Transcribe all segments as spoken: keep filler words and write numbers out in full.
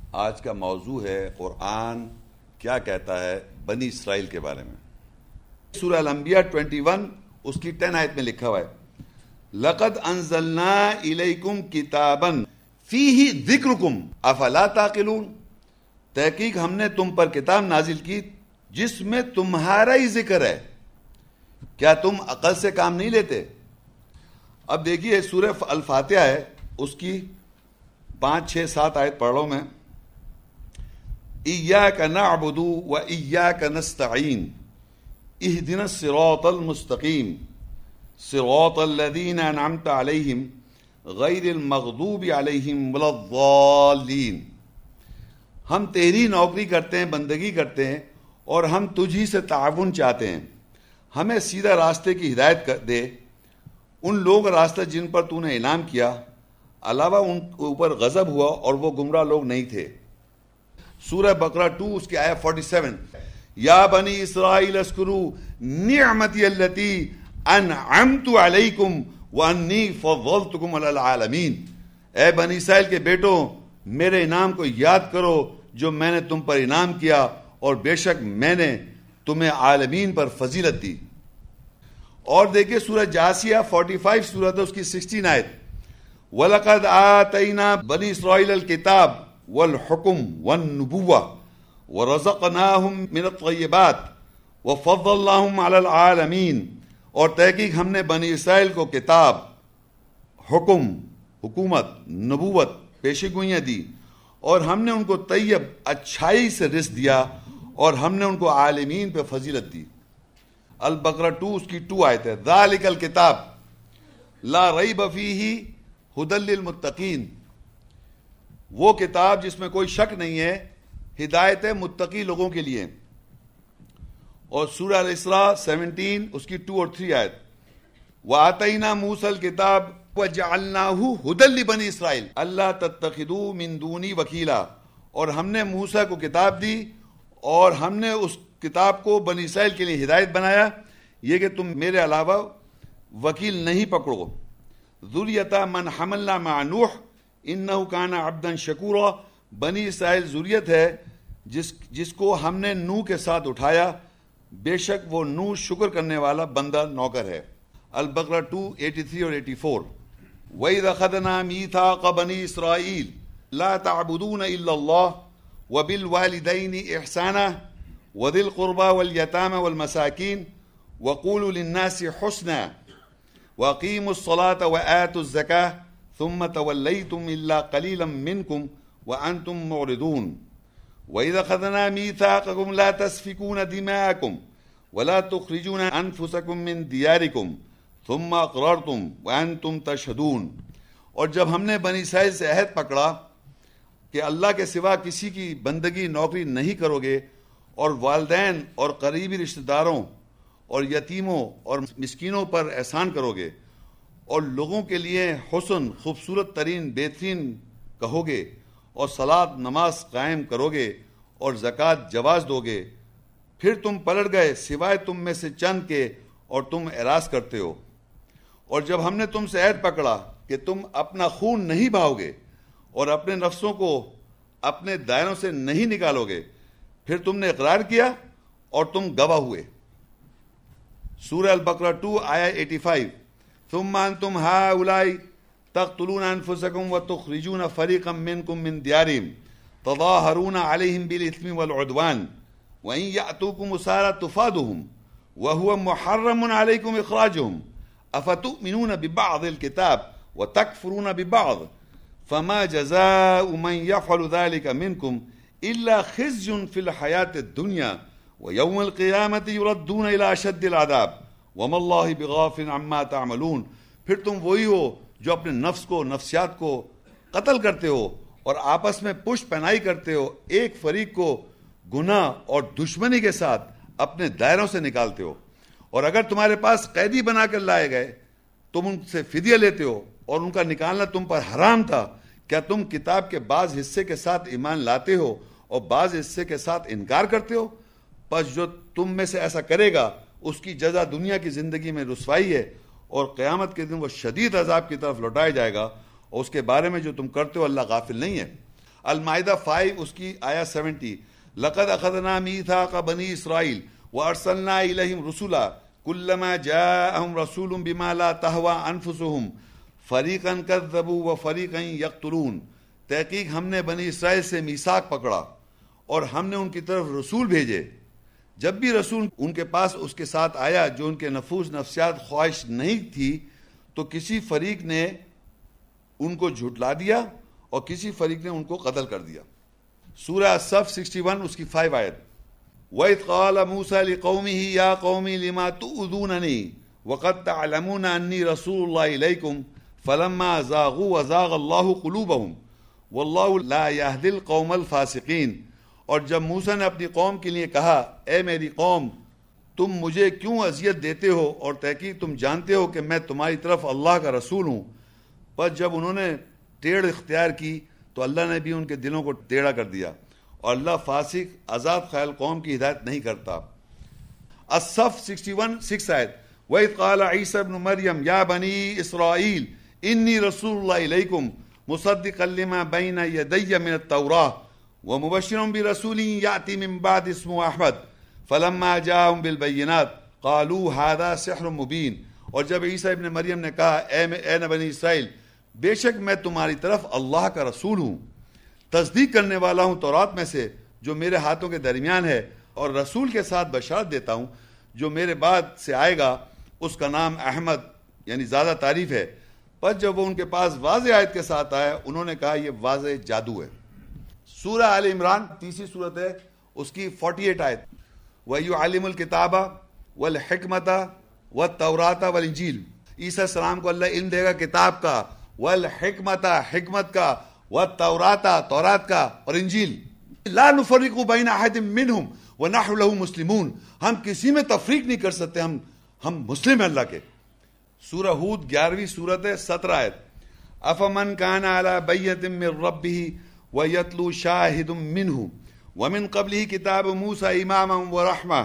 آج کا موضوع ہے قرآن کیا کہتا ہے بنی اسرائیل کے بارے میں۔ سورہ الانبیاء اکیس اس کی دس آیت میں لکھا ہوا ہے لَقَدْ أَنزَلْنَا إِلَيْكُمْ كِتَابًا فِيهِ ذِكْرُكُمْ أَفَلَا تَعْقِلُونَ، تحقیق ہم نے تم پر کتاب نازل کی جس میں تمہارا ہی ذکر ہے، کیا تم عقل سے کام نہیں لیتے؟ اب دیکھیے سورہ الفاتحہ ہے، اس کی پانچ چھ سات آیت پڑھ رہا ہوں میں۔ إِيَّاكَ نَعْبُدُ وَإِيَّاكَ نَسْتَعِينُ اهْدِنَا الصِّرَاطَ الْمُسْتَقِيمَ صِرَاطَ الَّذِينَ أَنْعَمْتَ عَلَيْهِمْ غَيْرِ الْمَغْضُوبِ عَلَيْهِمْ وَلَا الضَّالِّينَ۔ ہم تیری نوکری کرتے ہیں، بندگی کرتے ہیں، اور ہم تجھی سے تعاون چاہتے ہیں، ہمیں سیدھا راستے کی ہدایت کر دے۔ ان لوگ راستہ جن پر تو نے انعام کیا، علاوہ ان کے اوپر غضب ہوا اور وہ گمراہ لوگ نہیں تھے۔ سورہ بقرہ دو اس کی آیت سینتالیس، یا بنی اسرائیل اذکروا نعمتی التی انعمت علیکم وانی فضلتکم علی العالمین۔ اے بنی اسرائیل کے بیٹوں، میرے انعام کو یاد کرو جو میں نے تم پر انعام کیا، اور بے شک میں نے تمہیں عالمین پر فضیلت دی۔ اور دیکھیں سورہ جاسیہ پچاس سورت ہے، اس کی سولہ آیت، وَلَقَدْ آتَيْنَا بَنِي إِسْرَائِيلَ الْكِتَابَ وَالْحُكْمَ وَالنُّبُوَّةَ وَرَزَقْنَاهُمْ مِنَ الطَّيِّبَاتِ وَفَضَّلْنَاهُمْ عَلَى الْعَالَمِينَ۔ اور تحقیق ہم نے بنی اسرائیل کو کتاب، حکم، حکومت، نبوت، پیشی گوئیاں دی، اور ہم نے ان کو طیب اچھائی سے رزق دیا، اور ہم نے ان کو عالمین پہ فضیلت دی۔ البقرہ دو اس کی دو آیت ہے، ذالک الکتاب لا ریب فیہ ھدی للمتقین۔ وہ کتاب جس میں کوئی شک نہیں ہے، ہدایت ہے متقی لوگوں کے لیے۔ اور سورہ الاسراء سترہ اس کی دو اور تین آیت، وَآتَيْنَا مُوسَى الْكِتَابَ وَجَعَلْنَاهُ هُدًى لِبَنِي إِسْرَائِيلَ أَلَّا تَتَّخِذُوا مِن دُونِي وَكِيلًا۔ اور ہم نے موسیٰ کو کتاب دی، اور ہم نے اس کتاب کو بنی اسرائیل کے لیے ہدایت بنایا، یہ کہ تم میرے علاوہ وکیل نہیں پکڑو۔ ذُرِّيَّةَ مَنْ حَمَلْنَا مَعَ نُوحٍ إِنَّهُ كَانَ عَبْدًا شَكُورًا۔ بنی اسرائیل ذریت ہے جس جس کو ہم نے نوح کے ساتھ اٹھایا، بے شک وہ نوح شکر کرنے والا بندہ نوکر ہے۔ البقرہ دو تراسی اور چوراسی، وَإِذَا أَخَذْنَا مِيثَاقَ بَنِي إِسْرَائِيلَ لَا تَعْبُدُونَ إِلَّا اللَّهَ وَبِالْوَالِدَيْنِ إِحْسَانًا وَذِي الْقُرْبَى وَالْيَتَامَى وَالْمَسَاكِينِ وَقُولُوا لِلنَّاسِ حُسْنًا وَأَقِيمُوا الصَّلَاةَ وَآتُوا الزَّكَاةَ ثُمَّ تَوَلَّيْتُمْ إِلَّا قَلِيلًا مِّنكُمْ وَأَنْتُمْ مُعْرِضُونَ وَإِذَا أَخَذْنَا مِيثَاقَكُمْ لَا تَسْفِكُونَ دِمَاءَكُمْ وَلَا تُخْرِجُونَ أَنفُسَكُمْ مِنْ دِيَارِكُمْ ثُمَّ أَقْرَرْتُمْ وَأَنْتُمْ تَشْهَدُونَ۔ اور جب ہم نے بنی اسرائیل سے عہد پکڑا کہ اللہ کے سوا کسی کی بندگی نوکری نہیں کرو گے، اور والدین اور قریبی رشتہ داروں اور یتیموں اور مسکینوں پر احسان کرو گے، اور لوگوں کے لیے حسن، خوبصورت ترین بہترین کہو گے، اور صلاۃ نماز قائم کرو گے، اور زکوٰۃ جواز دو گے، پھر تم پلٹ گئے سوائے تم میں سے چند کے، اور تم اعراض کرتے ہو۔ اور جب ہم نے تم سے عہد پکڑا کہ تم اپنا خون نہیں بہاؤ گے، اور اپنے نفسوں کو اپنے دائروں سے نہیں نکالو گے، پھر تم نے اقرار کیا اور تم گواہ ہوئے۔ سورہ البقرہ دو آیت پچاسی، ثم انتم هؤلاء تقتلون انفسكم وتخرجون فريقا منكم من ديارهم تظاهرون عليهم بالاثم والعدوان وان ياتوكم اسارى تفادوهم وهو محرم عليكم اخراجهم افتؤمنون ببعض الكتاب وتكفرون ببعض فما جزاء من يفعل ذلك منكم الا خزي في الحياة الدنيا ويوم القيامة يردون الى اشد العذاب وما الله بغافل عما تعملون۔ پھر تم وہی ہو جو اپنے نفس کو، نفسیات کو قتل کرتے ہو، اور آپس میں پشت پناہی کرتے ہو، ایک فریق کو گناہ اور دشمنی کے ساتھ اپنے دائروں سے نکالتے ہو، اور اگر تمہارے پاس قیدی بنا کر لائے گئے تم ان سے فدیہ لیتے ہو، اور ان کا نکالنا تم پر حرام تھا۔ کیا تم کتاب کے بعض حصے کے ساتھ ایمان لاتے ہو اور بعض حصے کے ساتھ انکار کرتے ہو؟ پس جو تم میں سے ایسا کرے گا اس کی جزا دنیا کی زندگی میں رسوائی ہے، اور قیامت کے دن وہ شدید عذاب کی طرف لوٹایا جائے گا، اور اس کے بارے میں جو تم کرتے ہو اللہ غافل نہیں ہے۔ المائدہ فائیو اس کی آیا سیونٹی، لقد اخذنا میثاق بنی اسرائیل وارسلنا الیہم رسلا کلما جاءہم رسول بما لا تہوی انفسہم فریقا کذبوا وفریقا یقتلون، تحقیق ہم نے بنی اسرائیل سے میثاق پکڑا اور ہم نے ان کی طرف رسول بھیجے، جب بھی رسول ان کے پاس اس کے ساتھ آیا جو ان کے نفوس نفسیات خواہش نہیں تھی تو کسی فریق نے ان کو جھٹلا دیا اور کسی فریق نے ان کو قتل کر دیا۔ سورہ صف اکسٹھ اس کی فائیو آیت، وَإِذْ قَالَ مُوسَىٰ لِقَوْمِهِ يَا قَوْمِ لِمَا تُؤْذُونَنِي وَقَدْ تَعْلَمُونَ أَنِّي رَسُولُ اللَّهِ إِلَيْكُمْ فَلَمَّا زَاغُوا وَزَاغَ اللَّهُ قُلُوبَهُمْ وَاللَّهُ لَا يَهْدِي الْقَوْمَ الْفَاسِقِينَ۔ اور جب موسیٰ نے اپنی قوم کے لیے کہا، اے میری قوم تم مجھے کیوں اذیت دیتے ہو اور تحقیق تم جانتے ہو کہ میں تمہاری طرف اللہ کا رسول ہوں، پر جب انہوں نے ٹیڑھ اختیار کی تو اللہ نے بھی ان کے دلوں کو ٹیڑھا کر دیا، اور اللہ فاسق آزاد خیال قوم کی ہدایت نہیں کرتا۔ الصف اکسٹھ سکس آیت، وَإِذْ قَالَ عِيسَى ابْنُ مَرْيَمَ يَا بَنِي إِسْرَائِيلَ إِنِّي رَسُولُ اللَّهِ إِلَيْكُمْ مُصَدِّقًا لِمَا بَيْنَ يَدَيَّ مِنَ التَّوْرَاةِ وَمُبَشِّرًا بِرَسُولٍ يَأْتِي مِن بَعْدِي اسْمُهُ أَحْمَدُ فَلَمَّا جَاءَهُم بِالْبَيِّنَاتِ قَالُوا هَذَا سِحْرٌ مُبِينٌ۔ اور جب عیسیٰ ابن مریم نے کہا، اے اے بنی اسرائیل بے شک میں تمہاری طرف اللہ کا رسول ہوں، تصدیق کرنے والا ہوں تورات میں سے جو میرے ہاتھوں کے درمیان ہے، اور رسول کے ساتھ بشارت دیتا ہوں جو میرے بعد سے آئے گا، اس کا نام احمد یعنی زیادہ تعریف ہے۔ پر جب وہ ان کے پاس واضح آیت کے ساتھ آیا انہوں نے کہا یہ واضح جادو ہے۔ سورہ آل عمران تیسری صورت ہے، اس کی اڑتالیس آیت، وَيُعَلِّمُ الْكِتَابَ وَالْحِكْمَةَ وَالتَّوْرَاةَ وَالْإِنجِيلَ، عیسیٰ السلام کو اللہ علم دے گا کتاب کا، والحکمت حکمت کا، والتوراۃ تورات کا، اور انجیل۔ لا نفرق بین احد منہم ونحن له مسلمون، ہم کسی میں تفریق نہیں کر سکتے، ہم ہم مسلم ہیں اللہ کے۔ سورہ ہود گیارہویں صورت ہے، سترہ آیت، افمن کان علی بینۃ من ربہ ویتلو شاہد منہ ومن قبلہ کتاب موسیٰ اماما ورحمہ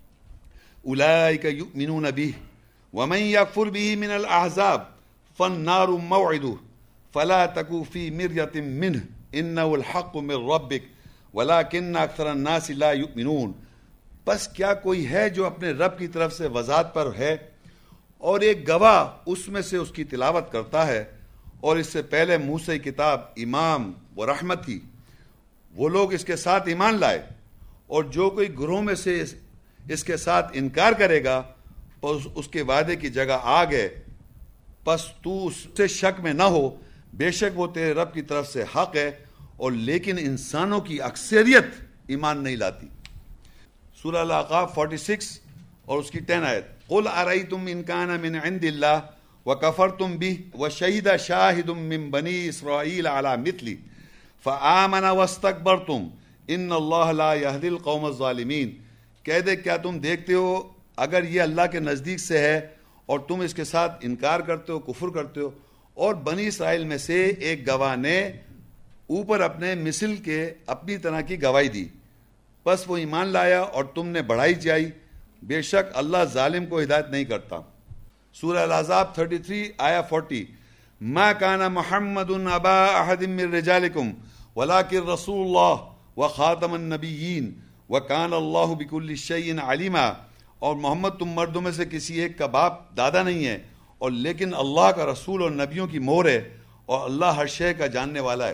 اولئک یؤمنون بہ ومن یکفر بہ من الاحزاب فالنار موعدہ فلا تکو فی مریۃ منہ انہ الحق من ربک ولکن اکثر الناس لا یؤمنون۔ بس کیا کوئی ہے جو اپنے رب کی طرف سے وضاحت پر ہے اور ایک گواہ اس میں سے اس کی تلاوت کرتا ہے، اور اس سے پہلے موسیٰ کی کتاب امام و رحمت تھی، وہ لوگ اس کے ساتھ ایمان لائے، اور جو کوئی گروہ میں سے اس, اس کے ساتھ انکار کرے گا پس اس کے وعدے کی جگہ آ گئے، پس تو اس سے شک میں نہ ہو، بے شک وہ تیرے رب کی طرف سے حق ہے، اور لیکن انسانوں کی اکثریت ایمان نہیں لاتی۔ سورہ الاعقاف چھیالیس اور اس کی دس آیت، قل ارأیتم ان کان من عند اللہ وکفرتم بہ وشہد شاہد من بنی اسرائیل علی مثلہ فآمن واستکبرتم ان اللہ لا یہدی القوم الظالمین۔ کہہ دے کیا تم دیکھتے ہو اگر یہ اللہ کے نزدیک سے ہے اور تم اس کے ساتھ انکار کرتے ہو، کفر کرتے ہو، اور بنی اسرائیل میں سے ایک گواہ نے اوپر اپنے مثل کے اپنی طرح کی گواہی دی، بس وہ ایمان لایا اور تم نے بڑھائی چاہی، بے شک اللہ ظالم کو ہدایت نہیں کرتا۔ سورہ الاحزاب تینتیس آیا چالیس، ما کان محمد ابا احد من رجالکم ولکن رسول اللہ وخاتم النبیین وکان اللہ بکل شیء علیما۔ اور محمد تم مردوں میں سے کسی ایک کا باپ دادا نہیں ہے، اور لیکن اللہ کا رسول اور نبیوں کی مہر ہے، اور اللہ ہر شے کا جاننے والا ہے۔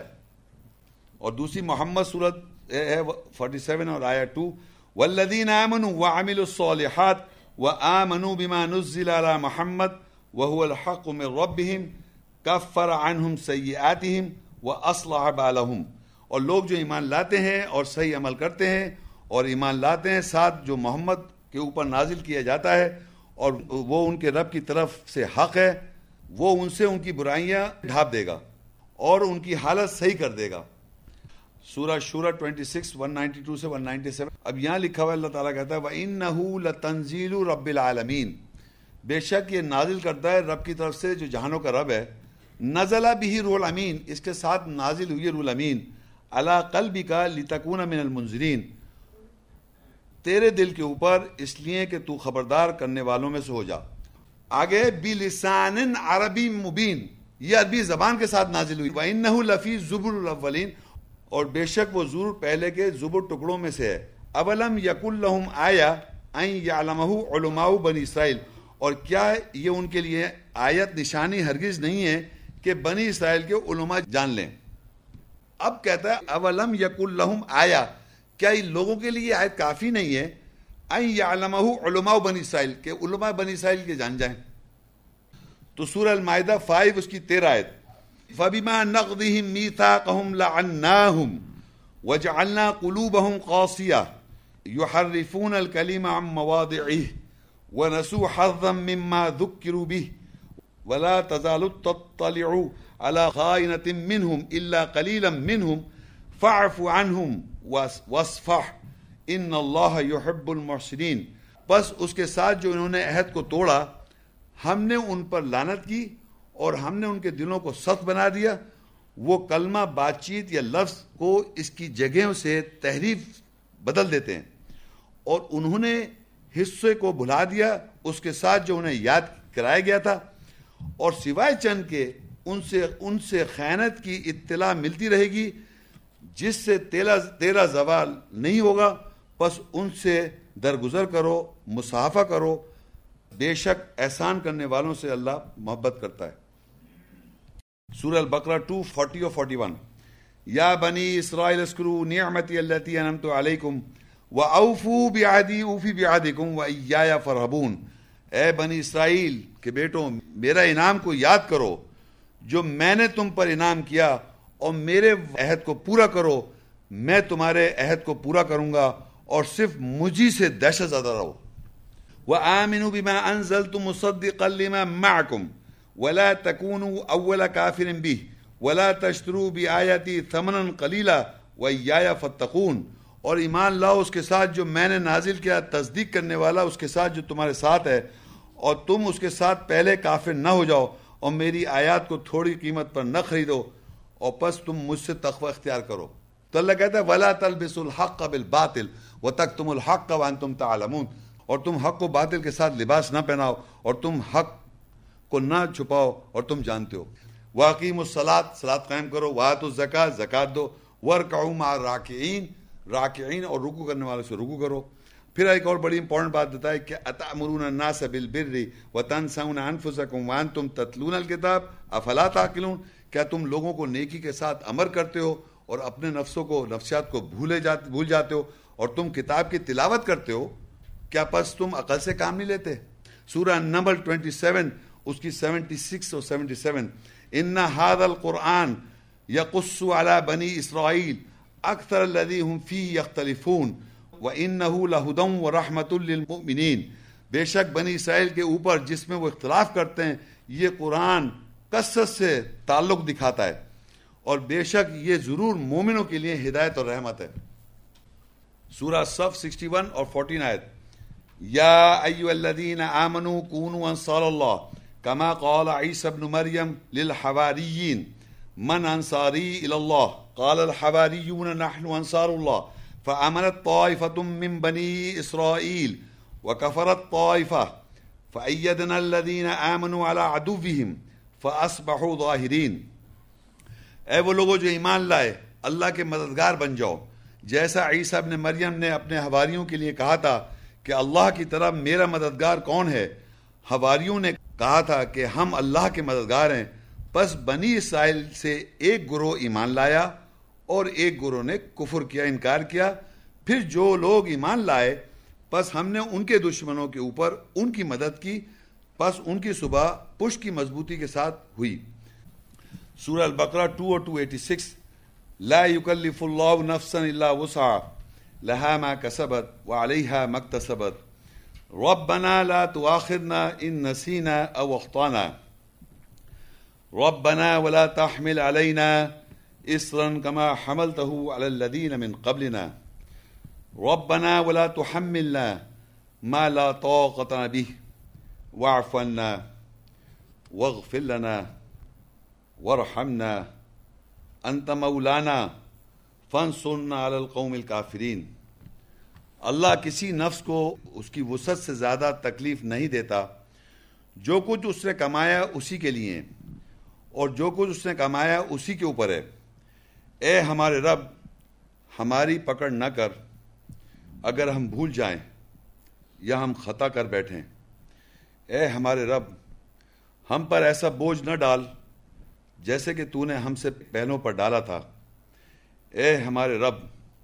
اور دوسری محمد صورت ہے سینتالیس اور آیا دو، والذین آمنوا وعملوا الصالحات وآمنوا بما نزل على محمد وهو الحق من ربهم کفر عنہم سیئاتہم واصلح بالہم۔ اور لوگ جو ایمان لاتے ہیں اور صحیح عمل کرتے ہیں، اور ایمان لاتے ہیں ساتھ جو محمد کے اوپر نازل کیا جاتا ہے اور وہ ان کے رب کی طرف سے حق ہے، وہ ان سے ان کی برائیاں ڈھانپ دے گا اور ان کی حالت صحیح کر دے گا۔ سورہ شورى چھبیس ایک سو بانوے سے ایک سو ستانوے۔ اب یہاں لکھا ہوا اللہ تعالیٰ کہتا ہے وَإِنَّهُ لَتَنزِيلُ رَبِّ الْعَالَمِينَ، بے شک یہ نازل کرتا ہے رب کی طرف سے جو جہانوں کا رب ہے۔ نزل بہ روح الامین، اس کے ساتھ نازل ہوئی روح الامین، علی قلبک لتکون من المنذرین، تیرے دل کے اوپر اس لیے کہ تو خبردار کرنے والوں میں سے ہو جا۔ آگے بلسان عربی مبین، یہ عربی زبان کے ساتھ نازل ہوئی۔ وَإِنَّهُ لَفِي زُبُرِ الْأَوَّلِينَ، اور بے شک وہ ضرور پہلے کے زبر ٹکڑوں میں سے ہے. اولم یکن لہم آیا ان یعلمہ علماء بنی اسرائیل، اور کیا یہ ان کے لیے آیت نشانی ہرگز نہیں ہے کہ بنی اسرائیل کے علماء جان لیں. اب کہتا ہے اولم یکن لہم آیا، کیا ان لوگوں کے لیے آیت کافی نہیں ہے ان یعلمہ علماء بنی اسرائیل، کہ علماء بنی اسرائیل کے جان جائیں. تو سورہ المائدہ فائیو اس کی تیرہ آیت، فَبِمَا نَقْضِهِمْ مِيثَاقَهُمْ لَعَنَّاهُمْ وَجَعَلْنَا قُلُوبَهُمْ قَاسِيَةً يُحَرِّفُونَ الْكَلِمَ عَن مَّوَاضِعِهِ وَنَسُوا حَظًّا مِّمَّا ذُكِّرُوا بِهِ وَلَا تَزَالُ تَطَّلِعُ عَلَىٰ خَائِنَةٍ مِّنْهُمْ إِلَّا قَلِيلًا مِّنْهُمْ فَاعْفُ عَنْهُمْ وَاصْفَحْ إِنَّ اللَّهَ يُحِبُّ الْمُحْسِنِينَ. بس اس کے ساتھ جو انہوں نے عہد کو توڑا، ہم نے ان پر لعنت کی اور ہم نے ان کے دلوں کو سخت بنا دیا. وہ کلمہ بات چیت یا لفظ کو اس کی جگہوں سے تحریف بدل دیتے ہیں، اور انہوں نے حصے کو بھلا دیا اس کے ساتھ جو انہیں یاد کرایا گیا تھا، اور سوائے چند کے ان سے ان سے خیانت کی اطلاع ملتی رہے گی جس سے تیرا تیرا زوال نہیں ہوگا. پس ان سے درگزر کرو، مصافحہ کرو، بے شک احسان کرنے والوں سے اللہ محبت کرتا ہے. سورہ البقرہ ٹو فورٹی اور فورٹی ون، یا بنی اسرائیل اذکروا نعمتی التی انعمت علیکم واوفوا بعہدی اوفی بعہدکم وایای فارہبون. اے بنی اسرائیل کے بیٹوں، میرا انعام کو یاد کرو جو میں نے تم پر انعام کیا، اور میرے عہد کو پورا کرو، میں تمہارے عہد کو پورا کروں گا، اور صرف مجھی سے دہشت زدہ رہو. وآمنوا بما انزلت مصدقا لما معكم ولا تكونوا اول كافر به ولا تشتروا بآياتي ثمنا قليلا وإياي فاتقون. اور ایمان لاؤ اس کے ساتھ جو میں نے نازل کیا، تصدیق کرنے والا اس کے ساتھ جو تمہارے ساتھ ہے، اور تم اس کے ساتھ پہلے کافر نہ ہو جاؤ، اور میری آیات کو تھوڑی قیمت پر نہ خریدو، اور پس تم مجھ سے تقوی اختیار کرو. تو اللہ کہتا ہے وَلَا تَلْبِسُوا الْحَقَّ بِالْبَاطِلِ وَتَكْتُمُوا الْحَقَّ وَأَنْتُمْ تَعْلَمُونَ. اور تم حق کو باطل کے ساتھ لباس نہ پہناؤ، اور تم حق کو نہ چھپاؤ اور تم جانتے ہو. وَأَقِيمُوا الصَّلَاةَ، صلاۃ قائم کرو. وَآتُوا الزَّكَاةَ، زکات دو. وَارْكَعُوا مَعَ الرَّاكِعِينَ، راکعین اور رکوع کرنے والوں سے رکوع کرو. پھر ایک اور بڑی امپورٹنٹ بات بتائی کہ أَتَأْمُرُونَ النَّاسَ بِالْبِرِّ وَتَنْسَوْنَ أَنفُسَكُمْ وَأَنْتُمْ تَتْلُونَ الْكِتَابَ أَفَلَا تَعْقِلُونَ. کیا تم لوگوں کو نیکی کے ساتھ امر کرتے ہو اور اپنے نفسوں کو نفسیات کو بھولے جاتے بھول جاتے ہو، اور تم کتاب کی تلاوت کرتے ہو، کیا پس تم عقل سے کام نہیں لیتے؟ سورہ نمبر ٹوئنٹی سیون اس کی سیونٹی سکس اور سیونٹی سیون، ان هذا القرآن یقص علی بنی اسرائیل اکثر الذی هم فیہ یختلفون وانہ لہدی ورحمۃ للمؤمنین. بے شک بنی اسرائیل کے اوپر جس میں وہ اختلاف کرتے ہیں یہ قرآن کثرت سے تعلق دکھاتا ہے، اور بے شک یہ ضرور مومنوں کے لیے ہدایت اور رحمت ہے. سورہ صف سکسٹی ون اور فورٹین آیت، یا ایھا الذین آمنوا کونوا انصار اللہ کما قال عیسی ابن مریم للحواریین من انصاری الی اللہ قال الحواریون نحن انصار اللہ فآمنت طائفة من بنی اسرائیل وکفرت طائفة فأیدنا الذین آمنوا علی عدوهم فأصبحوا ظاہرین. اے وہ لوگوں جو ایمان لائے، اللہ کے مددگار بن جاؤ، جیسا عیسیٰ ابن مریم نے اپنے حواریوں کے لیے کہا تھا کہ اللہ کی طرح میرا مددگار کون ہے. حواریوں نے کہا تھا کہ ہم اللہ کے مددگار ہیں. پس بنی اسرائیل سے ایک گروہ ایمان لایا اور ایک گروہ نے کفر کیا، انکار کیا. پھر جو لوگ ایمان لائے پس ہم نے ان کے دشمنوں کے اوپر ان کی مدد کی، پس ان کی صبح پشت کی مضبوطی کے ساتھ ہوئی. سورہ البقرہ ٹو اور ٹو ایٹی سکس، لا یکلف اللہ نفسا الا وسعها لها ما کسبت وعلیها ما اکتسبت ربنا لا تؤاخذنا ان نسینا او اخطانا ربنا ولا تحمل علينا اصرا كما حملته على الذين من قبلنا ربنا ولا تحملنا ما لا طاقة به واعف عنا واغفر لنا وارحمنا انت مولانا فانصرنا على القوم الكافرین. اللہ کسی نفس کو اس کی وسعت سے زیادہ تکلیف نہیں دیتا. جو کچھ اس نے کمایا اسی کے لیے، اور جو کچھ اس نے کمایا اسی کے اوپر ہے. اے ہمارے رب، ہماری پکڑ نہ کر اگر ہم بھول جائیں یا ہم خطا کر بیٹھیں۔ اے ہمارے رب، ہم پر ایسا بوجھ نہ ڈال جیسے کہ تو نے ہم سے پہلوں پر ڈالا تھا۔ اے ہمارے رب،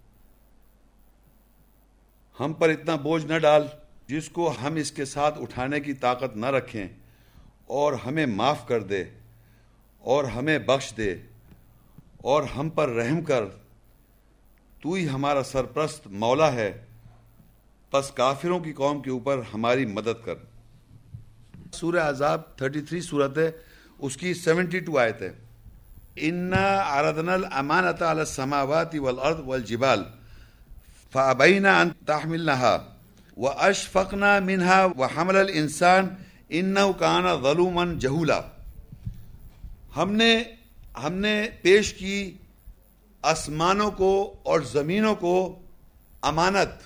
ہم پر اتنا بوجھ نہ ڈال جس کو ہم اس کے ساتھ اٹھانے کی طاقت نہ رکھیں، اور ہمیں معاف کر دے اور ہمیں بخش دے اور ہم پر رحم کر، تو ہی ہمارا سرپرست مولا ہے، پس کافروں کی قوم کے اوپر ہماری مدد کر۔ سورہ احزاب تینتیس صورت ہے، اس کی بہتر آیت ہے۔ اِنَّا عَرَضْنَا الْأَمَانَةَ عَلَى السَّمَاوَاتِ وَالْأَرْضِ وَالْجِبَالِ فَأَبَيْنَ أَن تَحْمِلْنَهَا وَأَشْفَقْنَا مِنْهَا وَحَمَلَ الْإِنسَانُ إِنَّهُ كَانَ ظَلُومًا جَهُولًا۔ ہم نے ہم نے پیش کی آسمانوں کو اور زمینوں کو امانت،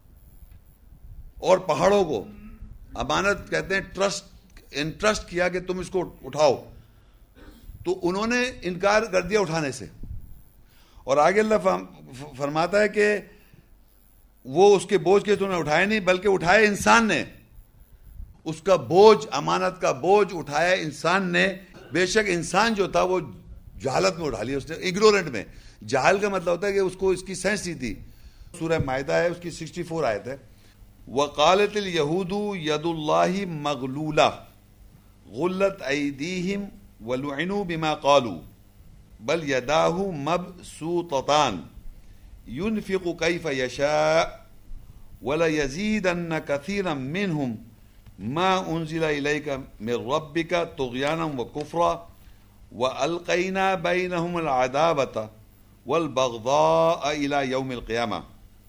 اور پہاڑوں کو امانت کہتے ہیں، ٹرسٹ انٹرسٹ کیا کہ تم اس کو اٹھاؤ، تو انہوں نے انکار کر دیا اٹھانے سے۔ اور آگے اللہ فرماتا ہے کہ وہ اس کے بوجھ کے تو نے اٹھائے نہیں، بلکہ اٹھائے انسان نے، اس کا بوجھ، امانت کا بوجھ اٹھایا انسان نے۔ بے شک انسان جو تھا وہ جہالت میں اٹھا لیا، اس نے اگنورنٹ میں۔ جہال کا مطلب ہوتا ہے کہ اس کو اس کی سینس نہیں تھی۔ سورہ مائدہ ہے، اس کی چالیس آیت ہے۔ وقالت اليہود ید اللہ مغلولہ غلت ایدیہم ولعنوا بما قالوا بل یداہ مبسوطتان ينفق كيف يشاء وليزيدن كثيرا منهم ما أنزل إليك من ربك طغيانا وكفرا وألقينا بينهم العداوة والبغضاء إلى يوم القيامة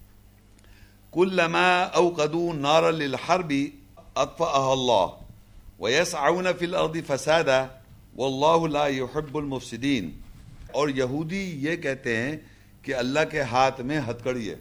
كلما أوقدوا نارا للحرب أطفأها الله ويسعون في الأرض فسادا والله لا يحب المفسدين۔ اور یہودی یہ کہتے ہیں کہ اللہ کے ہاتھ میں ہتھکڑی ہے،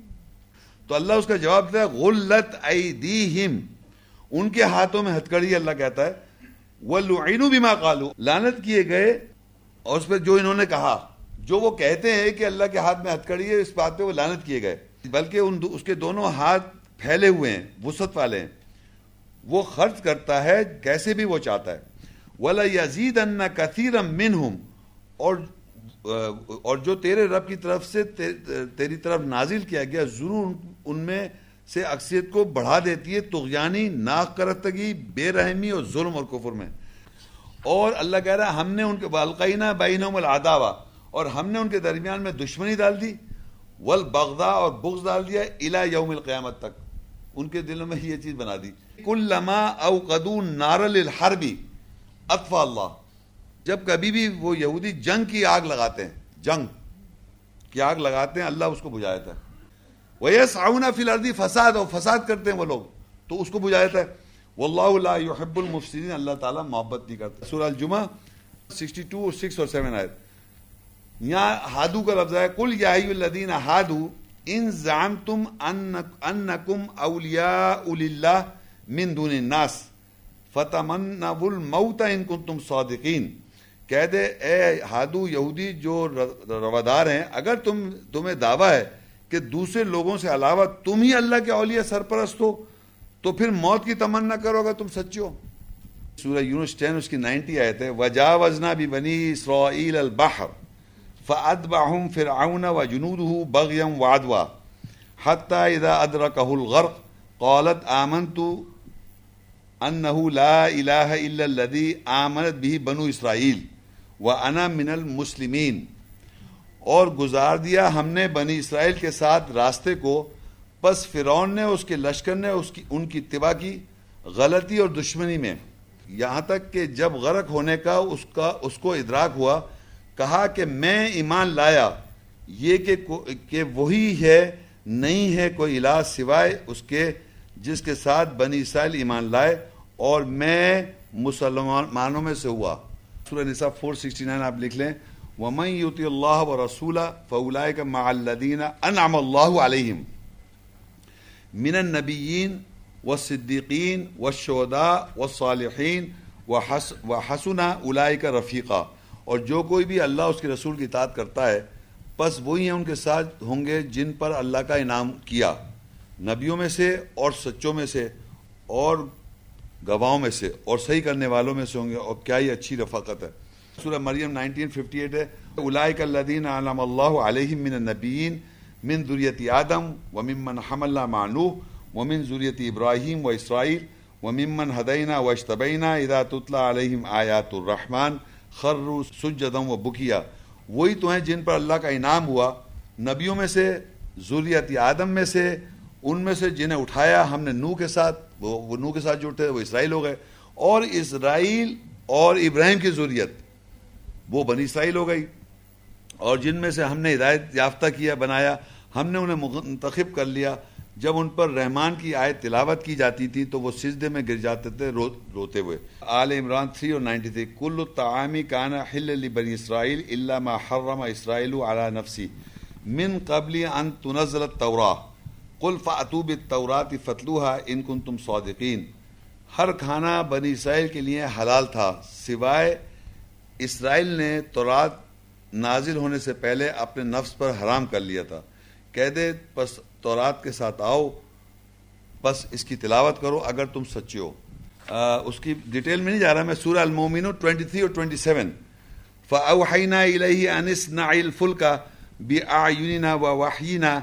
تو اللہ اس کا جواب دیتا ہے غلت ایدیہم، ان کے ہاتھوں میں ہتھکڑی ہے۔ اللہ کہتا ہے وَلُعِنُوا بِمَا قَالُوا، لعنت کیے گئے اور اس پہ جو انہوں نے کہا، جو وہ کہتے ہیں کہ اللہ کے ہاتھ میں ہتھکڑی ہے، اس بات پہ وہ لعنت کیے گئے، بلکہ ان اس کے دونوں ہاتھ پھیلے ہوئے ہیں، وسعت والے ہیں، وہ خرچ کرتا ہے کیسے بھی وہ چاہتا ہے۔ وَلَيَزِيدَنَّ كَثِيرًا مِّنْهُمْ، اور اور جو تیرے رب کی طرف سے تیری طرف نازل کیا گیا ضرور ان میں سے اکثریت کو بڑھا دیتی ہے طغیانی، ناک کرتگی، بے رحمی اور ظلم اور کفر میں۔ اور اللہ کہہ رہا ہے ہم نے ان کے وَأَلْقَيْنَا بَيْنَهُمُ الْعَدَاوَةَ، اور ہم نے ان کے درمیان میں دشمنی ڈال دی، وَالْبَغْضَاءَ، اور بغض ڈال دیا، إِلَى يَوْمِ الْقِيَامَةِ تک، ان کے دلوں میں یہ چیز بنا دی۔ كُلَّمَا أَوْقَدُوا نَارًا لِلْحَرْبِ أَطْفَأَ اللَّهُ، جب کبھی بھی وہ یہودی جنگ کی آگ لگاتے ہیں، جنگ کی آگ لگاتے ہیں، اللہ اس کو بجھا دیتا ہے۔ وَيَسْعَوْنَ فِي الْأَرْضِ فساد، اور فساد کرتے ہیں وہ لوگ تو اس کو بجھا دیتا ہے۔ وَاللَّهُ لَا يُحِبُّ الْمُفْسِدِينَ، اللہ تعالیٰ محبت نہیں کرتا۔ سورہ الجمعہ باسٹھ اور چھ اور سات آیت۔ یہاں ہادو کا لفظ ہے، قُلْ يَا أَيُّهَا الَّذِينَ هَادُوا إِن زَعَمْتُمْ أَنَّكُمْ أَوْلِيَاءُ لِلَّهِ مِن دُونِ النَّاسِ فَتَمَنَّوُا الْمَوْتَ إِن كُنتُمْ صَادِقِينَ۔ کہہ دے اے ہادو یہودی جو روادار ہیں، اگر تم تمہیں دعویٰ ہے کہ دوسرے لوگوں سے علاوہ تم ہی اللہ کے اولیاء سرپرست ہو، تو پھر موت کی تمنا کرو اگر تم سچے ہو۔ سورہ یونس دس اس کی نائنٹی آیت ہے، وَجَاوَزْنَا بِبَنِي إِسْرَائِيلَ الْبَحْرَ فَأَتْبَعَهُمْ فِرْعَوْنُ وَجُنُودُهُ بَغْيًا وَعَدْوًا حَتَّى إِذَا أَدْرَكَهُ الْغَرْقُ قَالَتْ آمَنْتُ أَنَّهُ لَا إِلَهَ إِلَّا الَّذِي آمَنَتْ بِهِ بَنُو إِسْرَائِيلَ وَأَنَا مِنَ الْمُسْلِمِينَ۔ اور گزار دیا ہم نے بنی اسرائیل کے ساتھ راستے کو، پس فرعون نے اس کے لشکر نے اس کی ان کی اتباع کی غلطی اور دشمنی میں، یہاں تک کہ جب غرق ہونے کا اس کا اس کو ادراک ہوا، کہا کہ میں ایمان لایا یہ کہ کہ وہی ہے، نہیں ہے کوئی الہ سوائے اس کے جس کے ساتھ بنی اسرائیل ایمان لائے، اور میں مسلمانوں میں سے ہوا۔ سورہ نساء چار سو انسٹھ آپ لکھ لیں، وَمَن يُطِعِ اللَّهَ وَرَسُولَهُ فَأُولَٰئِكَ مَعَ الَّذِينَ أَنْعَمَ اللَّهُ عَلَيْهِمْ مِنَ النَّبِيِّينَ وَالصِّدِّيقِينَ وَالشُّهَدَاءِ وَالصَّالِحِينَ وَحَسُنَ أُولَٰئِكَ رَفِيقًا۔ اور جو کوئی بھی اللہ اس کے رسول کی اطاعت کرتا ہے پس وہی ہیں ان کے ساتھ ہوں گے جن پر اللہ کا انعام کیا، نبیوں میں سے اور سچوں میں سے اور گواہوں میں سے اور صحیح کرنے والوں میں سے ہوں گے، اور کیا ہی اچھی رفاقت ہے۔ سورہ مریم نائنٹین ففٹی ایٹ ہے، اولئک الذین انعم اللہ علیہم من النبیین من ذریۃ آدم وممن حملنا مع نوح ومن ذریۃ ابراہیم و اسرائیل وممن ہدینا واجتبینا اذا تتلی علیہم آیات الرحمن خروا سجدا و بکیا۔ وہی تو ہیں جن پر اللہ کا انعام ہوا، نبیوں میں سے، ذریت آدم میں سے، ان میں سے جنہیں اٹھایا ہم نے نوح کے ساتھ، وہ, وہ نوح کے ساتھ جو اٹھے وہ اسرائیل ہو گئے، اور اسرائیل اور ابراہیم کی ذریت وہ بنی اسرائیل ہو گئی، اور جن میں سے ہم نے ہدایت یافتہ کیا، بنایا، ہم نے انہیں منتخب کر لیا۔ جب ان پر رحمان کی آیت تلاوت کی جاتی تھی تو وہ سجدے میں گر جاتے تھے رو روتے ہوئے۔ آل عمران تھری اور نائنٹی تھری، کل الطعام کان حل لبنی اسرائیل الا ما حرم اسرائیل علی نفسی من قبل ان تنزل التوراۃ قل فأتوا بالتوراۃ فاتلوها ان کنتم صادقین۔ ہر کھانا بنی اسرائیل کے لیے حلال تھا سوائے اسرائیل نے تورات نازل ہونے سے پہلے اپنے نفس پر حرام کر لیا تھا۔ کہہ دے پس تورات کے ساتھ آؤ، بس اس کی تلاوت کرو اگر تم سچے ہو۔ آ, اس کی ڈیٹیل میں نہیں جا رہا میں، سورہ المومنون ٹوئنٹی تھری اور ٹوئنٹی سیون، فَأَوْحَيْنَا إِلَيْهِ أَنِ اصْنَعِ الْفُلْكَ بِأَعْيُنِنَا وَوَحْيِنَا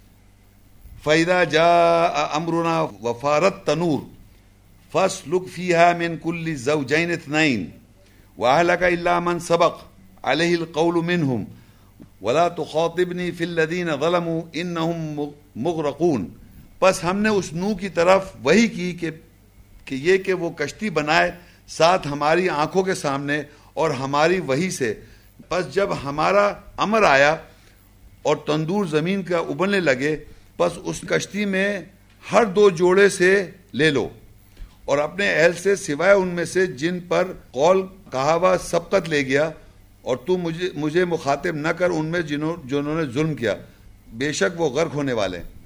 فَإِذَا جَاءَ أَمْرُنَا وَفَارَ التَّنُورُ فَاسْلُكْ فِيهَا مِنْ كُلِّ زَوْجَيْنِ اثْنَيْنِ وَأَهْلَكَ إِلَّا مَنْ سَبَقَ عَلَيْهِ الْقَوْلُ مِنْهُمْ وَلَا تُخَاطِبْنِي فِي الَّذِينَ ظَلَمُوا إِنَّهُمْ مُغْرَقُونَ۔ پس ہم نے اس نوح کی طرف وحی کی کہ کہ یہ کہ وہ کشتی بنائے ساتھ ہماری آنکھوں کے سامنے اور ہماری وحی سے، پس جب ہمارا امر آیا اور تندور زمین کا ابلنے لگے، پس اس کشتی میں ہر دو جوڑے سے لے لو، اور اپنے اہل سے سوائے ان میں سے جن پر قول کہاوا سبقت لے گیا، اور تو مجھے مجھے مخاطب نہ کر ان میں جنہوں جنہوں نے ظلم کیا، بے شک وہ غرق ہونے والے ہیں۔